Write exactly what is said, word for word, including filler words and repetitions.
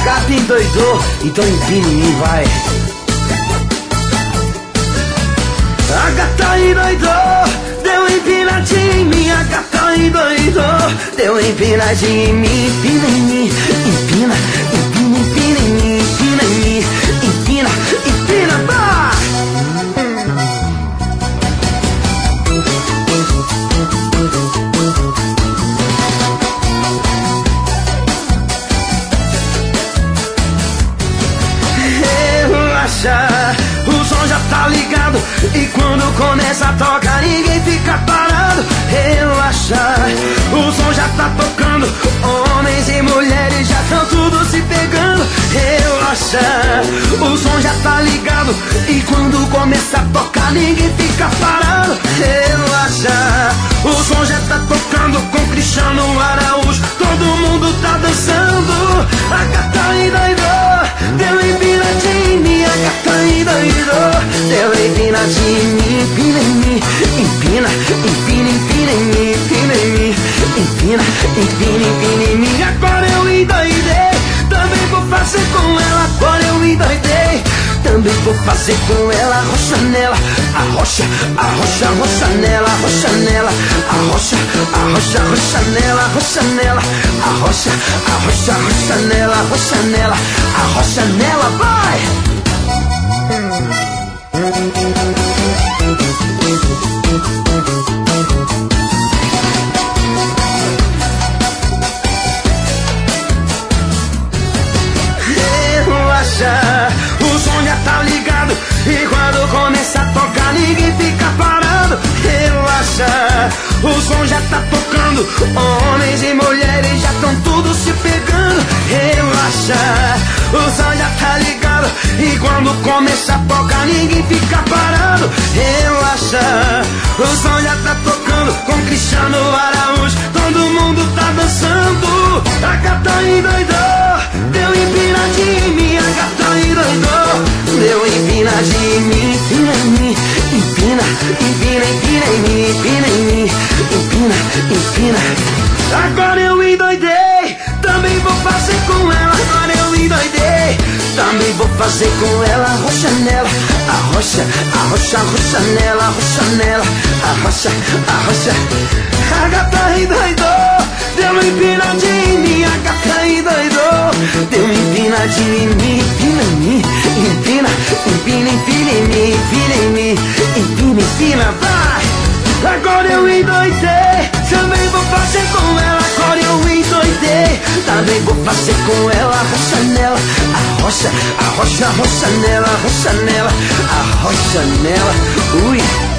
gata endoidou, então empina em mim, vai. A gata endoidou, deu empinadinha em mim. A gata endoidou, deu empinadinha em mim. Empina em mim, empina, empina, empina em mim. Empina em mim, empina, empina, vai. Relaxa, o som já tá ligado e quando começa a tocar ninguém fica parado. Relaxa, o som já tá tocando, homens e mulheres já estão tudo se pegando. Relaxa, o som já tá ligado e quando começa a tocar ninguém fica parado. Relaxa, o som já tá tocando com Cristiano Araújo, todo mundo tá dançando. A gata endoidou, deu empinadinha em mim. A gata endoidou, deu empinadinha em mim. Empina em mim, empina, empina, empina em mim. Empina em mim, empina, empina, empina em mim. Agora eu endoidei, também vou fazer com ela. Agora eu endoidei, também vou fazer com ela. Arrocha nela, arrocha, arrocha, arrocha nela. Arrocha nela, arrocha, arrocha, arrocha nela. Arrocha nela, arrocha, arrocha, arrocha nela. Arrocha nela, arrocha nela, vai! Relaxa, o som já tá ligado e quando começa a tocar ninguém fica parado. Relaxa, o som já tá tocando, homens e mulheres já estão tudo se pegando. Relaxa, o som já tá ligado e quando começa a tocar ninguém fica parado. Relaxa, o som já tá tocando com Cristiano Araújo, todo mundo tá dançando. A gata endoidou, deu empinadinha em mim. A gata endoidou, deu empinadinha em mim. Empina em mim, empina, empina, empina em mim. Empina em mim, empina, empina. Agora eu endoidei, também vou fazer com ela. Agora eu endoidei, também vou fazer com ela. Arrocha nela, arrocha, arrocha, arrocha nela. Arrocha nela, arrocha, arrocha. A gata endoidou, deu empinadinha em mim. A gata endoidou, deu empinadinha em mim. Empina em mim, empina, empina, empina em mim. Empina em mim, empina, empina, vai! Agora eu endoidei, também vou fazer com ela. Agora eu endoidei, também vou fazer com ela. Arrocha nela, arrocha, arrocha, arrocha nela. Arrocha nela, arrocha nela, ui.